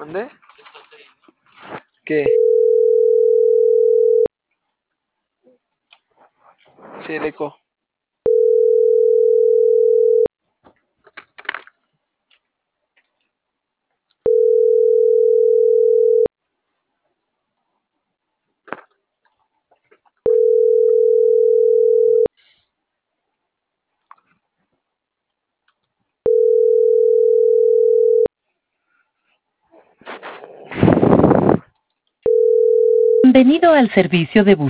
¿Mandé? ¿Qué? Sí, el eco. Bienvenido al servicio de bus.